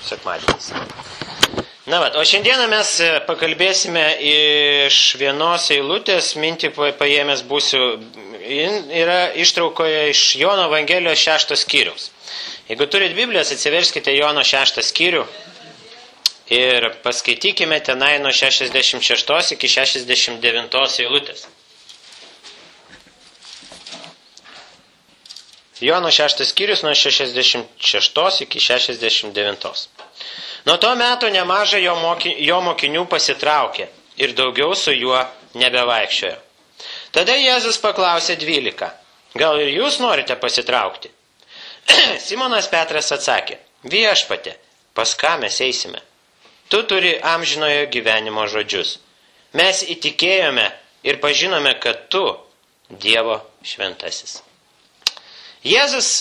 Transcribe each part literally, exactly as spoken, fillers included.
sekmadienis. Na, vat, o šiandieną mes pakalbėsime iš vienos eilutės, mintį paėmęs būsiu, yra ištraukoje iš Jono Evangelijos šešto skyriaus. Jeigu turit Biblijas, atsiverskite Jono šeštą skyrių ir paskaitykime tenai nuo šešiasdešimt šeštos iki šešiasdešimt devintos eilutės. Jono šeštas skyrius nuo šešiasdešimt šeštos iki šešiasdešimt devintos. Nuo to meto nemažai jo, moki, jo mokinių pasitraukė ir daugiau su juo nebevaikščiojo. Tada Jėzus paklausė dvylika, gal ir jūs norite pasitraukti? Simonas Petras atsakė, viešpatie, pas ką mes eisime? Tu turi amžinojo gyvenimo žodžius. Mes įtikėjome ir pažinome, kad tu Dievo šventasis. Jėzus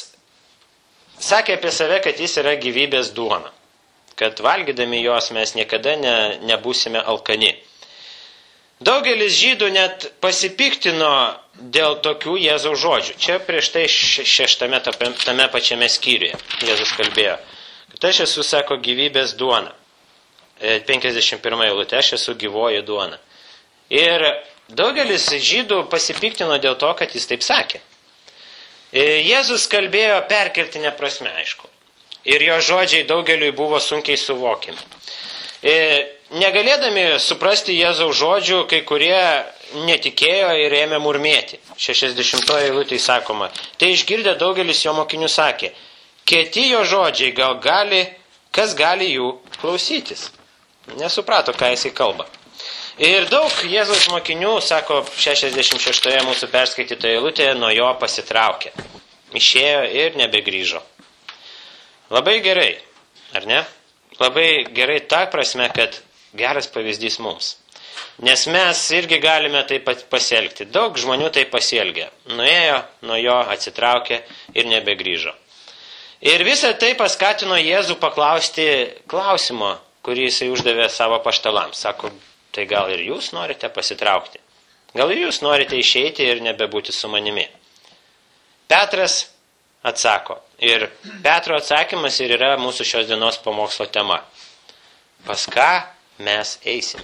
sakė apie save, kad jis yra gyvybės duona, kad valgydami jos mes niekada ne, nebūsime alkani. Daugelis žydų net pasipiktino dėl tokių Jėzaus žodžių. Čia prieš tai šeštame tame pačiame skyriuje Jėzus kalbėjo, kad aš esu, sako, gyvybės duona. penkiasdešimt pirma eilutė, aš esu gyvoji duona. Ir daugelis žydų pasipiktino dėl to, kad jis taip sakė. Jėzus kalbėjo perkeltinę prasme, aišku. Ir jo žodžiai daugeliui buvo sunkiai suvokiami. Negalėdami suprasti Jėzaus žodžių, kai kurie netikėjo ir ėmė murmėti. šešiasdešimtoje eilutėje sakoma, tai išgirdę daugelis jo mokinių sakė, kieti jo žodžiai, gal gali, kas gali jų klausytis. Nesuprato, ką jisai kalba. Ir daug Jėzaus mokinių, sako šešiasdešimt šeštoje mūsų perskaitytoje eilutėje, nuo jo pasitraukė. Išėjo ir nebegrįžo. Labai gerai, ar ne? Labai gerai ta prasme, kad geras pavyzdys mums. Nes mes irgi galime taip pat pasielgti. Daug žmonių taip pasielgė. Nuėjo, nuo jo atsitraukė ir nebegrįžo. Ir visą tai paskatino Jėzų paklausti klausimo, kurį jisai uždavė savo apaštalams. Sako, tai gal ir jūs norite pasitraukti? Gal ir jūs norite išeiti ir nebebūti su manimi? Petras atsako. Ir Petro atsakymas ir yra mūsų šios dienos pamokslo tema. Pas ką mes eisime?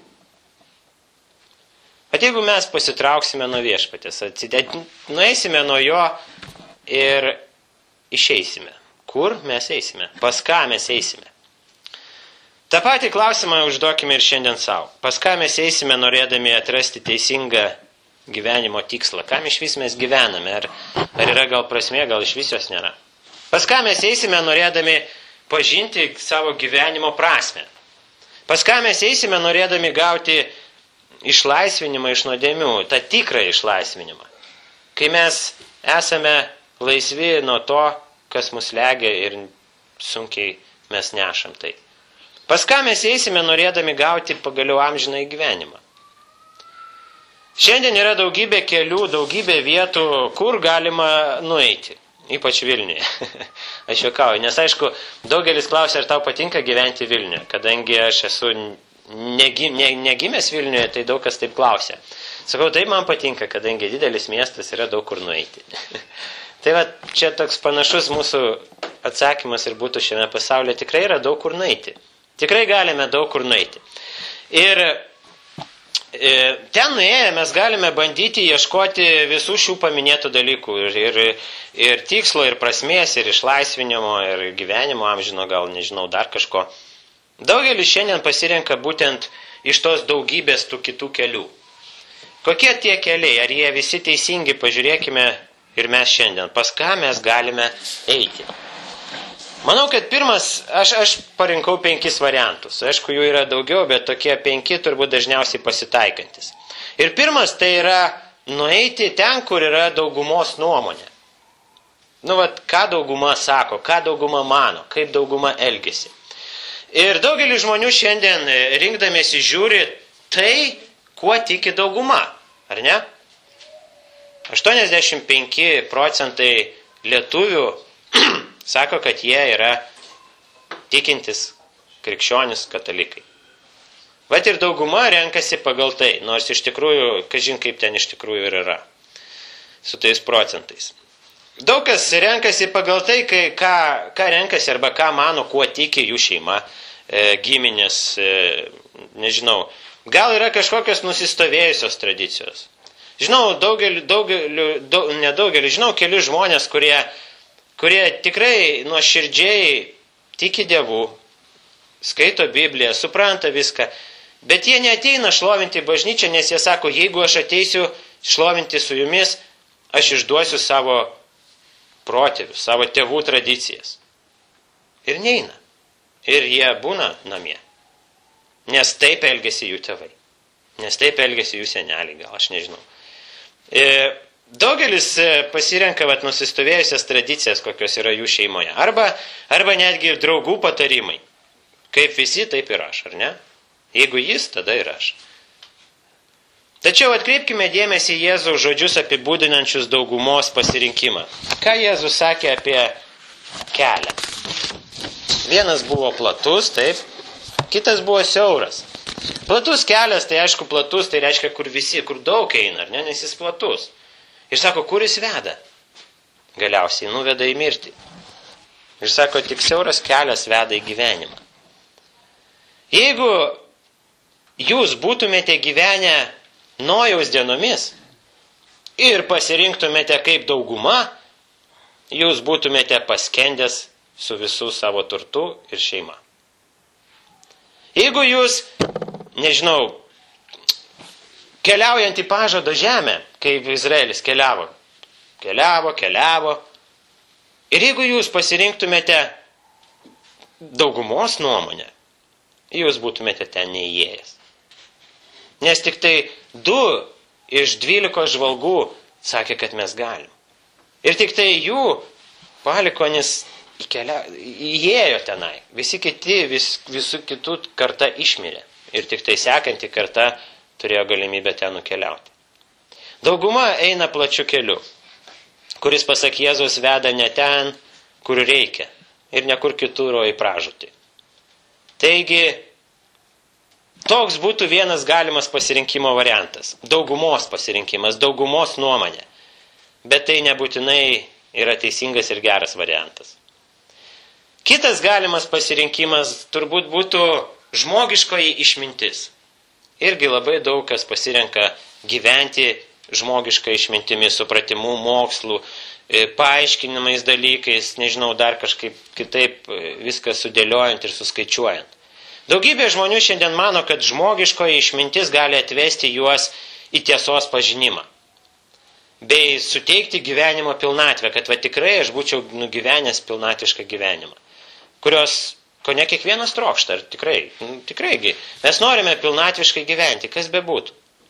Bet jeigu mes pasitrauksime nuo viešpatės, nueisime nuo jo ir išeisime. Kur mes eisime? Pas ką mes eisime? Ta patį klausimą užduokime ir šiandien savo. Pas ką mes eisime norėdami atrasti teisingą gyvenimo tikslą? Kam iš vis mes gyvename? Ar, ar yra gal prasmė, gal iš vis jos nėra? Pas ką mes eisime norėdami pažinti savo gyvenimo prasmę? Pas ką mes eisime norėdami gauti išlaisvinimą iš nuodėmių, tą tikrą išlaisvinimą? Kai mes esame laisvi nuo to, kas mus legia ir sunkiai mes nešam tai. Pas ką mes eisime norėdami gauti pagaliau amžiną gyvenimą? Šiandien yra daugybė kelių, daugybė vietų, kur galima nueiti. Ypač Vilniuje. Aš juokauju, nes aišku, daugelis klausia, ar tau patinka gyventi Vilniuje. Kadangi aš esu negi, ne, negimęs Vilniuje, tai daug kas taip klausia. Sakau, taip man patinka, kadangi didelis miestas yra daug kur nueiti. Tai va, čia toks panašus mūsų atsakymas ir būtų šiame pasaulyje. Tikrai yra daug kur nueiti. Tikrai galime daug kur nueiti. Ir ten nuėję mes galime bandyti ieškoti visų šių paminėtų dalykų ir, ir, ir tikslo, ir prasmės, ir išlaisvinimo, ir gyvenimo amžino, gal nežinau, dar kažko. Daugelis šiandien pasirenka būtent iš tos daugybės tų kitų kelių. Kokie tie keliai? Ar jie visi teisingi? Pažiūrėkime ir mes šiandien. Pas ką mes galime eiti? Manau, kad pirmas, aš, aš parinkau penkis variantus. Aišku, jų yra daugiau, bet tokie penki turbūt dažniausiai pasitaikantis. Ir pirmas tai yra nueiti ten, kur yra daugumos nuomonė. Nu, vat, ką dauguma sako, ką dauguma mano, kaip dauguma elgesi. Ir daugelis žmonių šiandien rinkdamiesi žiūri tai, kuo tiki dauguma, ar ne? aštuoniasdešimt penki procentai lietuvių sako, kad jie yra tikintis krikščionis katalikai. Vat ir dauguma renkasi pagal tai, nors iš tikrųjų, kažin kaip ten iš tikrųjų ir yra, su tais procentais. daug kas renkasi pagal tai, kai, ką, ką renkasi arba ką mano, kuo tiki jų šeima, e, giminės, e, nežinau. Gal yra kažkokios nusistovėjusios tradicijos. Žinau, daugelį, daugelį, daug, nedaugelį, žinau keli žmonės, kurie, kurie tikrai nuoširdžiai tiki Dievu, skaito Bibliją, supranta viską, bet jie neateina šlovinti bažnyčią, nes jie sako, jeigu aš ateisiu šlovinti su jumis, aš išduosiu savo protėvius, savo tėvų tradicijas. Ir neina. Ir jie būna namie. Nes taip elgėsi jų tėvai. Nes taip elgėsi jų seneliai, gal aš nežinau. E, daugelis pasirenka vat, nusistovėjusias tradicijas, kokios yra jų šeimoje. Arba, arba netgi ir draugų patarimai. Kaip visi, taip ir aš, ar ne? Jeigu jis, tada ir aš. Tačiau atkreipkime dėmesį į Jėzaus žodžius apibūdinančius daugumos pasirinkimą. Ką Jėzus sakė apie kelią? Vienas buvo platus, taip, kitas buvo siauras. Platus kelias, tai aišku platus, tai reiškia, kur visi, kur daug eina, ar ne, nes jis platus. Ir sako, kur jis veda? Galiausiai nuveda į mirtį. Ir sako, tik siauras kelias veda į gyvenimą. Jeigu jūs būtumėte gyvenę Nojaus dienomis ir pasirinktumėte kaip dauguma, jūs būtumėte paskendęs su visų savo turtu ir šeima. Jeigu jūs, nežinau, keliaujant į pažado žemę, kaip Izraelis keliavo, keliavo, keliavo, ir jeigu jūs pasirinktumėte daugumos nuomonę, jūs būtumėte ten neįėjęs. Nes tik tai du iš dvylikos žvalgų sakė, kad mes galim. Ir tik tai jų palikonis įkelia, įėjo tenai. Visi kiti, vis, visų kitų karta išmirė. Ir tik tai sekanti karta turėjo galimybę ten nukeliauti. Dauguma eina plačiu keliu, kuris, pasak Jėzaus, veda ne ten, kur reikia. Ir ne kur kitur, o į pražūtį. Taigi, toks būtų vienas galimas pasirinkimo variantas. Daugumos pasirinkimas, daugumos nuomonė. Bet tai nebūtinai yra teisingas ir geras variantas. Kitas galimas pasirinkimas turbūt būtų žmogiškoji išmintis. Irgi labai daug kas pasirenka gyventi žmogišką išmintimi, supratimu, mokslu, paaiškinimais dalykais, nežinau, dar kažkaip kitaip viską sudėliojant ir suskaičiuojant. Daugybė žmonių šiandien mano, kad žmogiškoji išmintis gali atvesti juos į tiesos pažinimą. Bei suteikti gyvenimo pilnatvę, kad va tikrai aš būčiau nugyvenęs pilnatišką gyvenimą. Kurios, ko ne kiekvienas trokšta, ar tikrai, nu, tikraigi, mes norime pilnatviškai gyventi, kas bebūtų.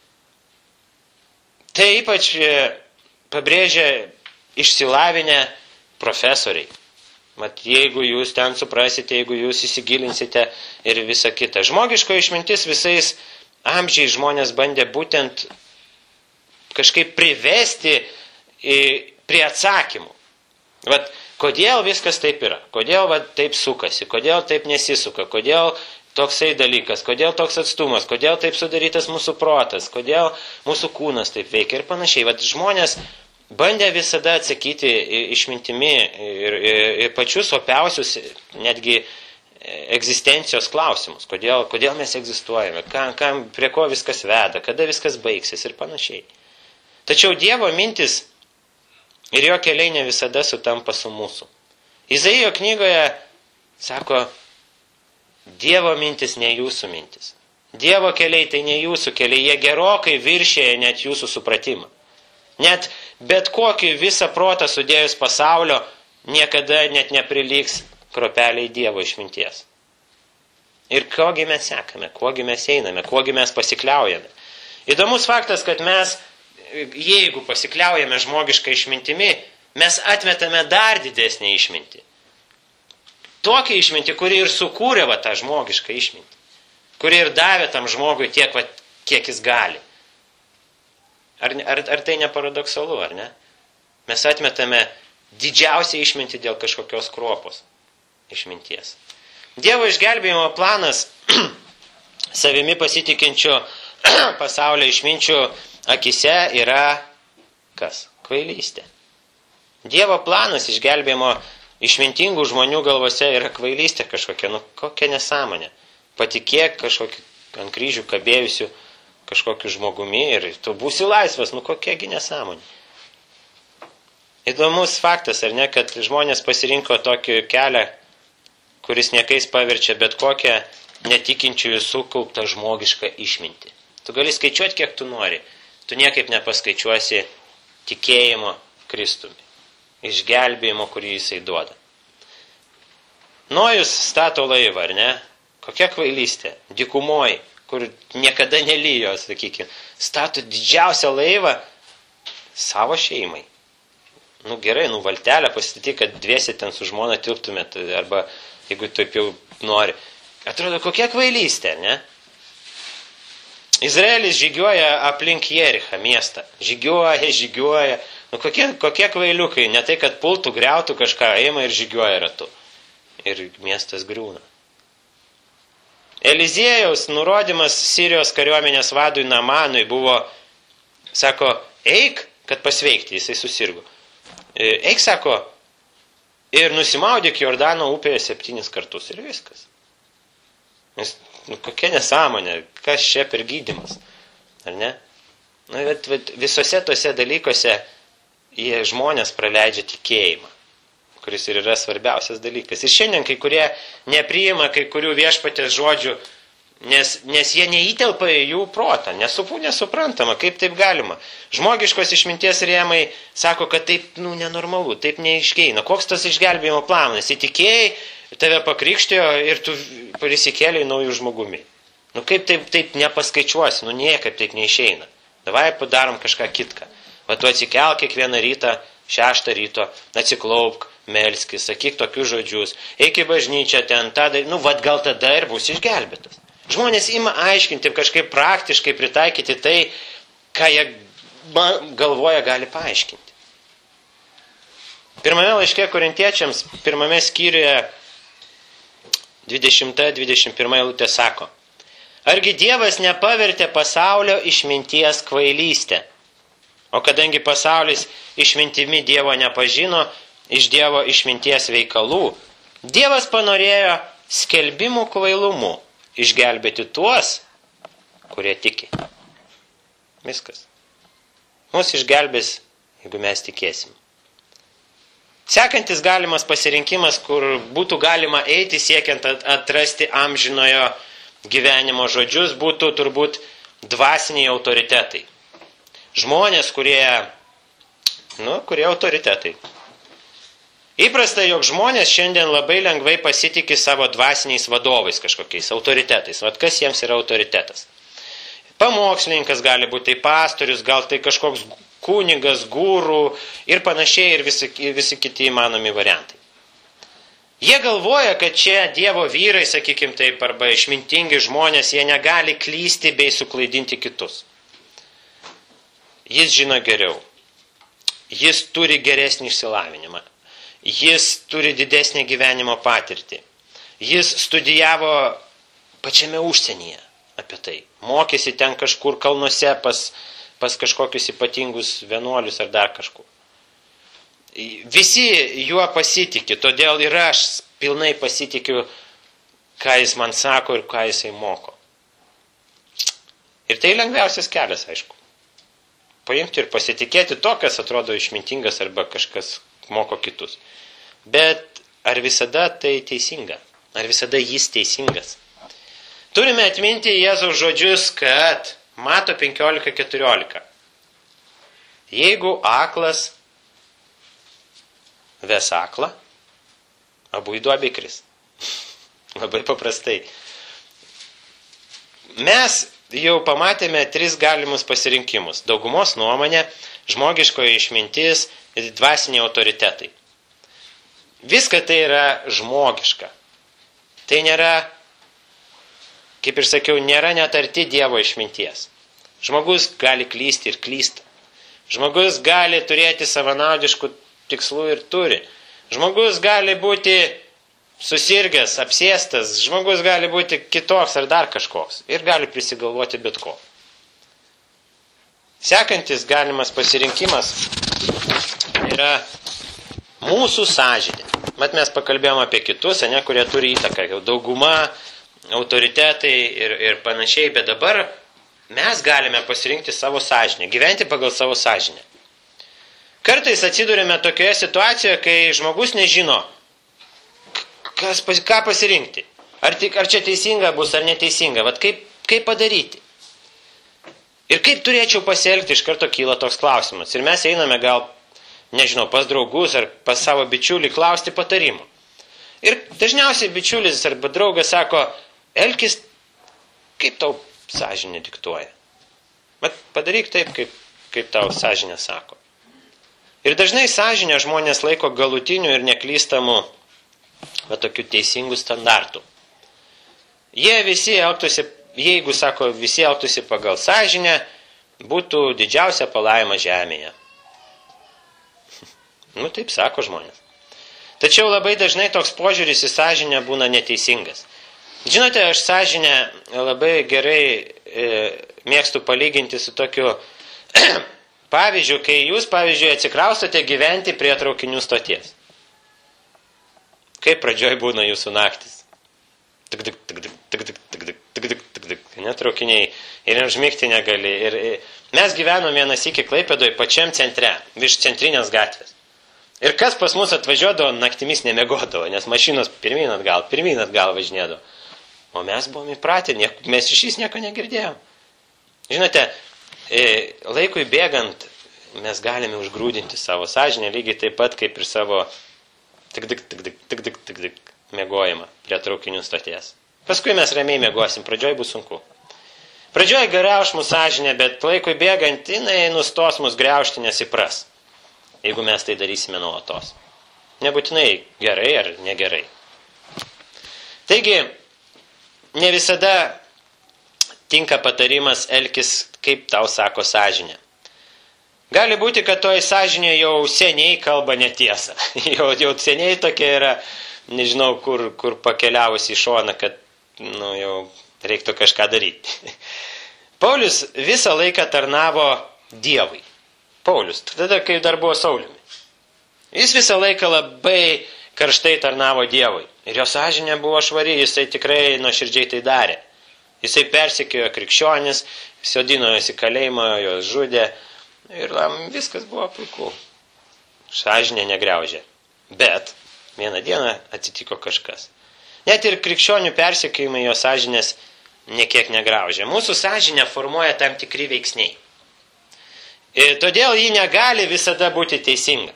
Tai ypač pabrėžia išsilavinę profesoriai. Mat, jeigu jūs ten suprasite, jeigu jūs įsigilinsite ir visa kita. Žmogiško išmintis visais amžiais žmonės bandė būtent kažkaip privesti prie atsakymų. Vat, kodėl viskas taip yra? Kodėl vat, taip sukasi? Kodėl taip nesisuka? Kodėl toksai dalykas? Kodėl toks atstumas? Kodėl taip sudarytas mūsų protas? Kodėl mūsų kūnas taip veikia? Ir panašiai. Vat, žmonės bandė visada atsakyti išmintimi ir, ir, ir pačius opiausius netgi egzistencijos klausimus. Kodėl, kodėl mes egzistuojame? Kam, kam, prie ko viskas veda? Kada viskas baigsis? Ir panašiai. Tačiau Dievo mintis ir jo keliai ne visada sutampa su mūsų. Izaijo knygoje sako, Dievo mintis ne jūsų mintis. Dievo keliai tai ne jūsų keliai, jie gerokai viršėja net jūsų supratimą. Net bet kokį visą protą sudėjus pasaulio niekada net neprilygs kropeliai Dievo išminties. Ir kogi mes sekame, kogi mes einame, kogi mes pasikliaujame. Įdomus faktas, kad mes, jeigu pasikliaujame žmogišką išmintimi, mes atmetame dar didesnį išmintį. Tokią išmintį, kuri ir sukūrė va, tą žmogišką išmintį. Kuri ir davė tam žmogui tiek, va, kiek jis gali. Ar, ar, ar tai ne paradoksalu, ar ne? Mes atmetame didžiausią išmintį dėl kažkokios kruopos išminties. Dievo išgelbėjimo planas savimi pasitikinčio pasaulio išminčių akise yra kas? Kvailystė. Dievo planas išgelbėjimo išmintingų žmonių galvose yra kvailystė kažkokia, nu kokia nesąmonė. Patikėk kažkokį ant kryžių kabėjusių kažkokiu žmogumi ir tu būsi laisvas, nu kokiagi nesąmonė. Įdomus faktas, ar ne, kad žmonės pasirinko tokį kelią, kuris niekais paverčia bet kokią netikinčiųjų sukauptą žmogišką išmintį. Tu gali skaičiuoti, kiek tu nori, tu niekaip nepaskaičiuosi tikėjimo Kristumi, išgelbėjimo, kurį jisai duoda. Nojus stato laivą, ar ne? Kokia kvailystė, dykumoji, kur niekada nelyjo, sakykime, stato didžiausią laivą savo šeimai. Nu gerai, nu valtelę pasistatyk, kad dviesi ten su žmona tilptumėt, arba jeigu taip jau nori. Atrodo, kokia kvailystė, ne? Izraelis žygiuoja aplink Jerichą miestą. Žygiuoja, žygiuoja. Nu kokie, kokie kvailiukai, ne tai, kad pultų, griautų kažką, eima ir žygiuoja ratu. Ir miestas griūna. Eliziejaus nurodymas Sirijos kariuomenės vadui Namanui buvo, sako, eik, kad pasveikti, jisai susirgo. Eik, sako, ir nusimaudyk Jordano upėje septynis kartus ir viskas. Nes, nu, kokia nesąmonė, kas čia per gydymas, ar ne? Nu, bet, bet visose tose dalykuose jie žmonės praleidžia tikėjimą, kuris ir yra svarbiausias dalykas. Ir šiandien kai kurie nepriima kai kurių viešpatės žodžių, nes, nes jie neįtelpa į jų protą, nesupu, nesuprantama, kaip taip galima. Žmogiškos išminties rėmai sako, kad taip nu, nenormalu, taip neišgeina. Koks tas išgelbėjimo planas? Įtikėjai, tave pakrikštėjo ir tu prisikėlei naujų žmogumi. Nu kaip taip, taip nepaskaičiuosi, nu niekaip taip neišeina. Davai padarom kažką kitką. Va tu atsikelk kiekvieną rytą, šeštą ryto, atsiklaupk, melskis, sakyk tokius žodžius, eik į bažnyčią ten, tada, nu, vad gal tada ir bus išgelbėtas. Žmonės ima aiškinti, kažkaip praktiškai pritaikyti tai, ką jie galvoja gali paaiškinti. Pirmame laiške Korintiečiams, pirmame skyriuje, dvidešimta dvidešimt pirma eilutė sako, argi Dievas nepavertė pasaulio išminties kvailystę? O kadangi pasaulis išmintimi Dievo nepažino, iš Dievo išminties veikalų, Dievas panorėjo skelbimų kvailumu išgelbėti tuos, kurie tiki. Viskas. Mūsų išgelbės, jeigu mes tikėsim. Sekantis galimas pasirinkimas, kur būtų galima eiti siekiant atrasti amžinojo gyvenimo žodžius, būtų turbūt dvasiniai autoritetai. Žmonės, kurie, nu, kurie autoritetai. Įprasta, jog žmonės šiandien labai lengvai pasitikė savo dvasiniais vadovais kažkokiais, autoritetais. Vat kas jiems yra autoritetas? Pamokslininkas gali būti tai pastorius, gal tai kažkoks kunigas, gūrų ir panašiai ir visi, visi kiti įmanomi variantai. Jie galvoja, kad čia Dievo vyrai, sakykim taip, arba išmintingi žmonės, jie negali klysti bei suklaidinti kitus. Jis žino geriau. Jis turi geresnį išsilavinimą. Jis turi didesnį gyvenimo patirtį. Jis studijavo pačiame užsienyje apie tai. Mokėsi ten kažkur kalnuose pas, pas kažkokius ypatingus vienuolius ar dar kažkur. Visi juo pasitikė, todėl ir aš pilnai pasitikiu, ką jis man sako ir ką jisai moko. Ir tai lengviausias kelias, aišku. Paimti ir pasitikėti to, kas atrodo išmintingas arba kažkas moko kitus. Bet ar visada tai teisinga? Ar visada jis teisingas? Turime atminti Jėzaus žodžius, kad Mato penkiolika keturiolika. Jeigu aklas ves aklą, abu į duobę įkris. Labai paprastai. Mes jau pamatėme tris galimus pasirinkimus. Daugumos nuomonė, žmogiškoji išmintis ir dvasiniai autoritetai. Viska tai yra žmogiška. Tai nėra, kaip ir sakiau, nėra net arti Dievo išminties. Žmogus gali klysti ir klysta. Žmogus gali turėti savanaudiškų tikslų ir turi. Žmogus gali būti susirgęs, apsėstas, žmogus gali būti kitoks ar dar kažkoks ir gali prisigalvoti bet ko. Sekantis galimas pasirinkimas yra Mūsų sąžinė. Mat mes pakalbėjome apie kitus, ne, kurie turi įtaką, jau dauguma, autoritetai ir, ir panašiai, bet dabar mes galime pasirinkti savo sąžinę, gyventi pagal savo sąžinę. Kartais atsidurime tokioje situacijoje, kai žmogus nežino, kas, ką pasirinkti. Ar, tik, ar čia teisinga bus, ar neteisinga. Vat kaip, kaip padaryti? Ir kaip turėčiau pasielgti, iš karto kyla toks klausimas. Ir mes einame gal, nežinau, pas draugus ar pas savo bičiulį klausti patarimo. Ir dažniausiai bičiulis arba draugas sako, elkis, kaip tau sąžinė diktuoja. Bet padaryk taip, kaip, kaip tau sąžinė sako. Ir dažnai sąžinę žmonės laiko galutiniu ir neklystamu, va, tokiu teisingu standartu. Jie visi elgtųsi, jeigu, sako, visi elgtųsi pagal sąžinę, būtų didžiausia palaima žemėje. Nu, taip sako žmonės. Tačiau labai dažnai toks požiūris į sąžinę būna neteisingas. Žinote, aš sąžinę labai gerai e, mėgstu palyginti su tokiu pavyzdžiu, kai jūs, pavyzdžiui, atsikraustote gyventi prie traukinių stoties. Kaip pradžioj būna jūsų naktis? Tik, tik, tik, tik, tik, tik, tik, tik, tik, tik, tik, netraukiniai. Ir užmigti negali. Ir, ir mes gyvenom vieną sykį Klaipėdoje pačiam centre, virš centrinės gatvės. Ir kas pas mus atvažiuodavo, naktimis nemiegodavo, nes mašinos pirmyn atgal, pirmyn atgal važinėdavo. O mes buvom įpratę, mes iš jis nieko negirdėjom. Žinote, laikui bėgant mes galime užgrūdinti savo sąžinę, lygiai taip pat kaip ir savo tik tik tik tik tik tik tik tik miegojimą prie traukinių stoties. Paskui mes ramiai miegosim, pradžioj bus sunku. Pradžioj grauš mūsų sąžinę, bet laikui bėgant jinai nustos mus graužti, nes įpras, jeigu mes tai darysime nuolatos. Nebūtinai gerai ar negerai. Taigi, ne visada tinka patarimas elkis, kaip tau sako sąžinė. Gali būti, kad toj sąžinė jau seniai kalba netiesą. jau, jau seniai tokia yra, nežinau, kur, kur pakeliavusi į šoną, kad nu, jau reiktų kažką daryti. Paulius visą laiką tarnavo Dievui. Paulius, tada, kai dar buvo Sauliumi. Jis visą laiką labai karštai tarnavo Dievui. Ir jo sąžinė buvo švari, jisai tikrai nuoširdžiai tai darė. Jisai persekiojo krikščionis, sodino juos į kalėjimą, juos žudė. Ir viskas buvo puiku. Sąžinė negriaužė. Bet vieną dieną atsitiko kažkas. Net ir krikščionių persekiojimai jo sąžinės nekiek negraužė. Mūsų sąžinė formuoja tam tikri veiksniai. Ir todėl ji negali visada būti teisinga.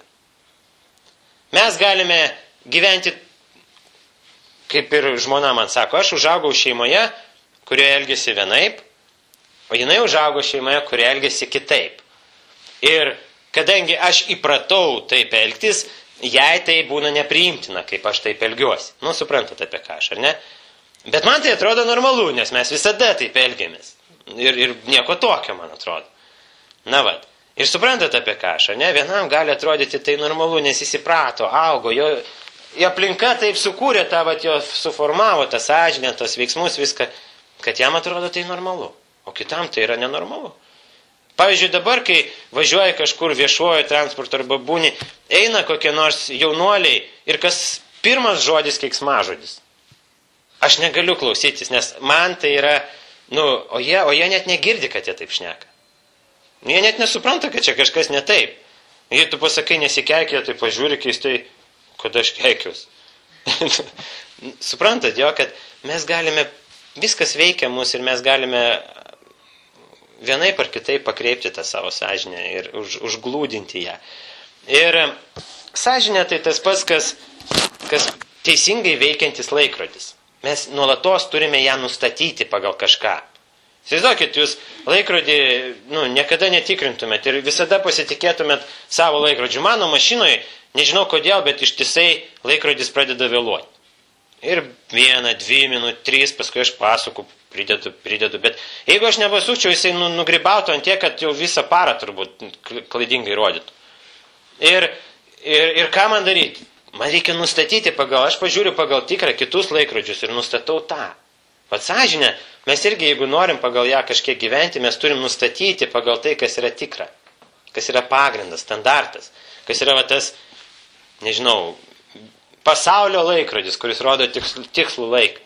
Mes galime gyventi, kaip ir žmona man sako, aš užaugau šeimoje, kurioje elgėsi vienaip, o jinai užaugo šeimoje, kurioje elgėsi kitaip. Ir kadangi aš įpratau taip elgtis, jai tai būna nepriimtina, kaip aš taip elgiuosi. Nu, suprantate apie ką aš, ar ne? Bet man tai atrodo normalu, nes mes visada taip elgiamės. Ir, ir nieko tokio, man atrodo. Na vat. Ir suprantate apie ką aš, ar ne? Vienam gali atrodyti tai normalu, nes jis įprato, augo, jo, jo aplinka taip sukūrė tą, vat, jo suformavo tą sąžinę, tos veiksmus, viską, kad jam atrodo tai normalu. O kitam tai yra nenormalu. Pavyzdžiui, dabar, kai važiuoja kažkur viešuoju transportu arba būni, eina kokie nors jaunuoliai ir kas pirmas žodis keiksmažodis. Aš negaliu klausytis, nes man tai yra, nu, o jie, o jie net negirdi, kad jie taip šneka. Jie net nesupranta, kad čia kažkas ne taip. Jei tu pasakai nesikeik, jie tai pažiūri keistai, kad aš keikius. Suprantat, jo, kad mes galime, viskas veikia mus ir mes galime vienaip ar kitaip pakreipti tą savo sąžinę ir už, užglūdinti ją. Ir sąžinė tai tas pats, kas, kas teisingai veikiantis laikrodis. Mes nuolatos turime ją nustatyti pagal kažką. Įsivaizduokit, jūs laikrodį nu, niekada netikrintumėt ir visada pasitikėtumėt savo laikrodžiu. Mano mašinoje, nežinau kodėl, bet ištisai laikrodis pradeda vėluoti. Ir vieną, dvi minut, trys, paskui aš pasuku, pridedu, pridedu. Bet jeigu aš nepasukčiau, jisai nu, nugribautų ant tiek, kad jau visą parą turbūt klaidingai rodytų. Ir, ir, ir ką man daryti? Man reikia nustatyti pagal, aš pažiūriu pagal tikrą kitus laikrodžius ir nustatau tą. Pat sąžinę, mes irgi, jeigu norim pagal ją kažkiek gyventi, mes turim nustatyti pagal tai, kas yra tikra. Kas yra pagrindas, standartas. Kas yra va, tas nežinau, pasaulio laikrodis, kuris rodo tikslų, tikslų laiką.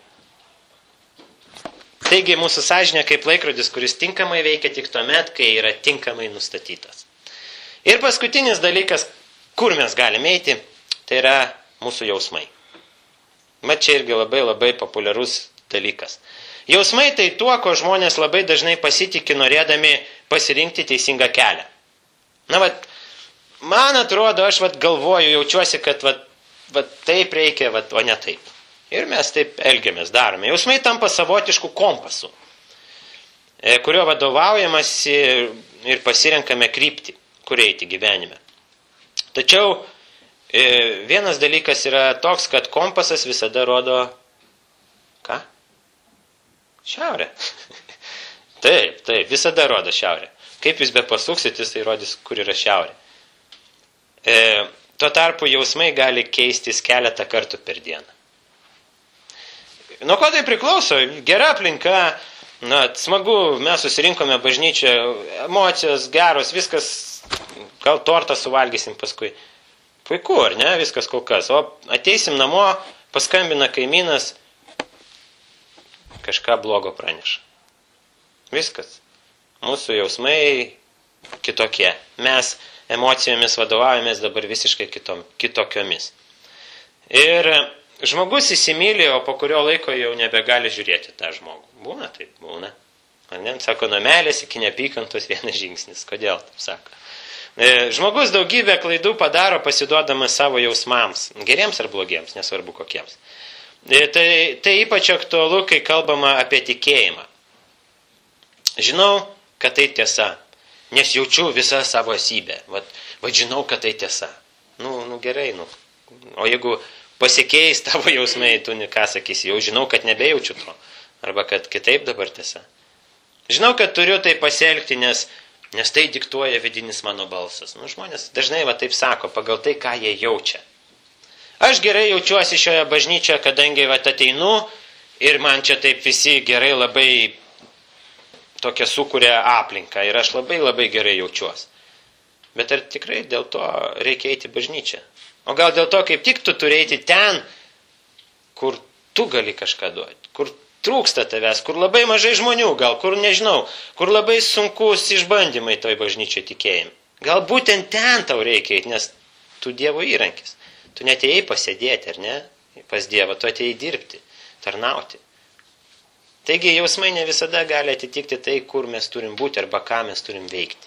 Taigi mūsų sąžinė kaip laikrodis, kuris tinkamai veikia tik tuomet, kai yra tinkamai nustatytas. Ir paskutinis dalykas, kur mes galime eiti, tai yra mūsų jausmai. Mat čia irgi labai labai populiarus dalykas. Jausmai tai tuo, ko žmonės labai dažnai pasitikė norėdami pasirinkti teisingą kelią. Na, vat, man atrodo, aš vat galvoju, jaučiuosi, kad vat, vat taip reikia, vat, o ne taip. Ir mes taip elgiamės, darome. Jausmai tampa savotiškų kompasų, kurio vadovaujamasi ir pasirenkame kryptį, kur eiti gyvenime. Tačiau vienas dalykas yra toks, kad kompasas visada rodo, ką? Šiaurę. Taip, taip, visada rodo šiaurę. Kaip jūs be pasuksit, jis tai rodys, kur yra šiaurė. E, tuo tarpu jausmai gali keistis keletą kartų per dieną. Nuo ko tai priklauso? Gera aplinka, na, smagu, mes susirinkome bažnyčią, emocijos geros, viskas, gal tortą suvalgysim paskui. Puiku, ar ne? Viskas kol kas. O ateisim namo, paskambina kaimynas, kažką blogo praneša. Viskas. Mūsų jausmai kitokie. Mes emocijomis vadovaujamės dabar visiškai kitom, kitokiomis. Ir žmogus įsimylė, o po kurio laiko jau nebegali žiūrėti tą žmogų. Būna taip, būna. Ar ne? Sako, nuo meilės iki neapykantos vienas žingsnis. Kodėl taip sako? Žmogus daugybę klaidų padaro pasiduodamas savo jausmams. Geriems ar blogiems, nesvarbu kokiems. Tai, tai ypač aktualu, kai kalbama apie tikėjimą. Žinau, kad tai tiesa, nes jaučiu visą savo esybę. Vat, vat žinau, kad tai tiesa. Nu, nu gerai, nu. O jeigu pasikeis tavo jausmai, tu ką sakysi, jau žinau, kad nebejaučiu to. Arba kad kitaip dabar tiesa. Žinau, kad turiu tai pasielgti, nes, nes tai diktuoja vidinis mano balsas. Nu, žmonės dažnai va taip sako, pagal tai, ką jie jaučia. Aš gerai jaučiuosi šioje bažnyčioje, kadangi va ateinu ir man čia taip visi gerai labai tokia sukuria aplinką ir aš labai labai gerai jaučiuosi. Bet ar tikrai dėl to reikia eiti bažnyčią? O gal dėl to, kaip tik tu turi eiti ten, kur tu gali kažką duoti, kur trūksta tavęs, kur labai mažai žmonių, gal kur nežinau, kur labai sunkus išbandymai toj bažnyčiai tikėjim. Gal būtent ten tau reikia eiti, nes tu Dievo įrankis. Tu netėjai pasėdėti, ar ne? Pas Dievą, tu atėjai dirbti, tarnauti. Taigi jausmai ne visada gali atitikti tai, kur mes turim būti arba ką mes turim veikti.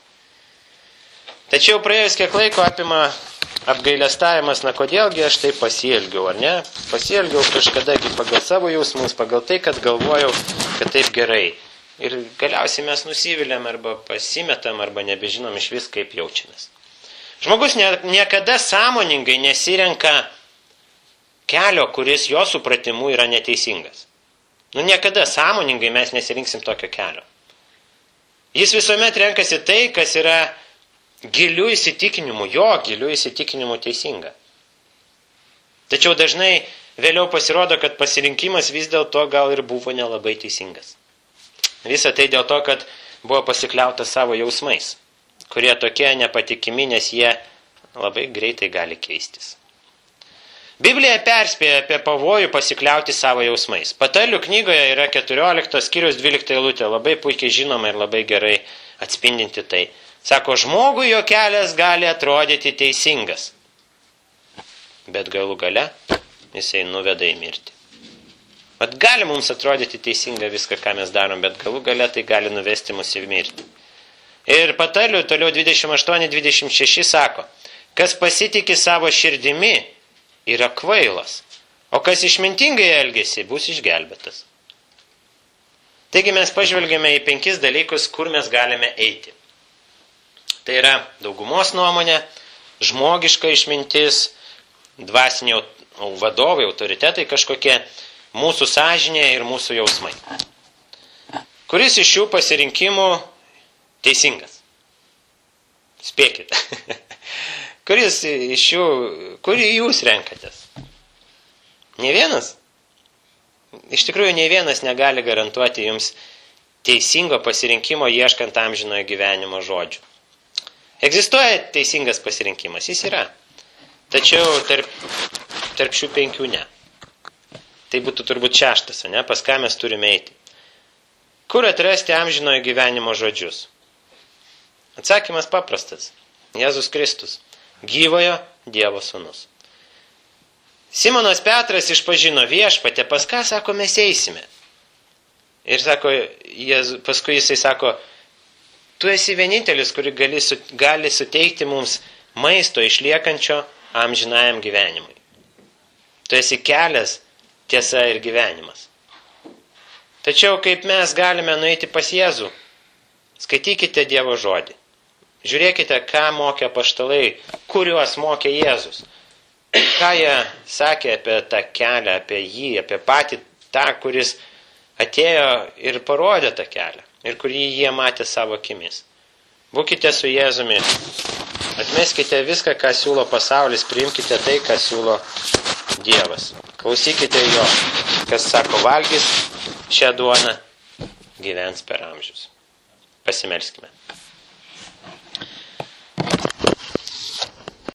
Tačiau praėjus kiek laiko apima apgailestavimas, na kodėlgi aš taip pasielgiau, ar ne? Pasielgiau kažkadagi pagal savo jausmus, pagal tai, kad galvojau, kad taip gerai. Ir galiausiai mes nusiviliam arba pasimetam arba nebežinom iš vis, kaip jaučiamės. Žmogus niekada sąmoningai nesirenka kelio, kuris jo supratimu yra neteisingas. Nu, niekada sąmoningai mes nesirinksim tokio kelio. Jis visuomet renkasi tai, kas yra gilių įsitikinimų, jo gilių įsitikinimų teisinga. Tačiau dažnai vėliau pasirodo, kad pasirinkimas vis dėlto gal ir buvo nelabai teisingas. Visa tai dėl to, kad buvo pasikliauta savo jausmais, kurie tokie nepatikimi, nes jie labai greitai gali keistis. Biblija perspėja apie pavojų pasikliauti savo jausmais. Patarlių knygoje yra keturioliktos skyriaus dvylikta eilutė, labai puikiai žinoma ir labai gerai atspindinti tai. Sako, žmogui jo kelias gali atrodyti teisingas, bet galų gale jisai nuveda į mirtį. Vat gali mums atrodyti teisinga viską, ką mes darom, bet galų gale tai gali nuvesti mus į mirtį. Ir Patarlių toliau dvidešimt aštuoni dvidešimt šeši sako, kas pasitiki savo širdimi, yra kvailas, o kas išmintingai elgesi, bus išgelbėtas. Taigi mes pažvelgėme į penkis dalykus, kur mes galime eiti. Tai yra daugumos nuomonė, žmogiška išmintis, dvasiniai vadovai, autoritetai kažkokie, mūsų sąžinė ir mūsų jausmai. Kuris iš šių pasirinkimų teisingas? Spėkite. Kuris iš šių, kurį jūs renkatės? Nė vienas? Iš tikrųjų, nė vienas negali garantuoti jums teisingo pasirinkimo ieškant amžinojo gyvenimo žodžių. Egzistuoja teisingas pasirinkimas, jis yra. Tačiau tarp, tarp šių penkių ne. Tai būtų turbūt šeštas, ne? Pas ką mes turime eiti. Kur atrasti amžinojo gyvenimo žodžius? Atsakymas paprastas. Jėzus Kristus. Gyvojo Dievo sūnus. Simonas Petras išpažino viešpatę, pas ką, sako, mes eisime. Ir sako, Jėzu, paskui jisai sako, tu esi vienintelis, kuri gali, gali suteikti mums maisto išliekančio amžinajam gyvenimui. Tu esi kelias, tiesa ir gyvenimas. Tačiau kaip mes galime nueiti pas Jėzų? Skaitykite Dievo žodį. Žiūrėkite, ką mokė apaštalai, kuriuos mokė Jėzus. Ką jie sakė apie tą kelią, apie jį, apie patį tą, kuris atėjo ir parodė tą kelią. Ir kurį jie matė savo akimis. Būkite su Jėzumi. Atmeskite viską, ką siūlo pasaulis, priimkite tai, ką siūlo Dievas. Klausykite jo, kas sako, valgys šią duoną, gyvens per amžius. Pasimelskime.